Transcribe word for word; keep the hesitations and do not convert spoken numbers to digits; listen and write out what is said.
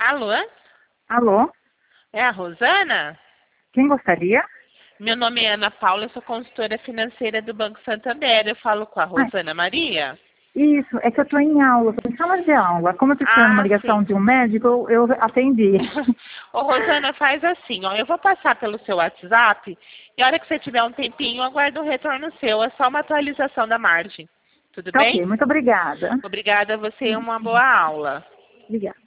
Alô? Alô? É a Rosana? Quem gostaria? Meu nome é Ana Paula, eu sou consultora financeira do Banco Santander. Eu falo com a Ah, Rosana Maria? isso, é que eu estou em aula, estou em sala de aula. Como eu estou esperando uma Ah, ligação sim. de um médico, eu, eu atendi. Ô, Rosana, faz assim, ó. Eu vou passar pelo seu WhatsApp e a hora que você tiver um tempinho, eu aguardo o retorno seu. É só uma atualização da margem. Tudo Tá bem? ok, muito obrigada. Obrigada a você e uma boa aula. Obrigada.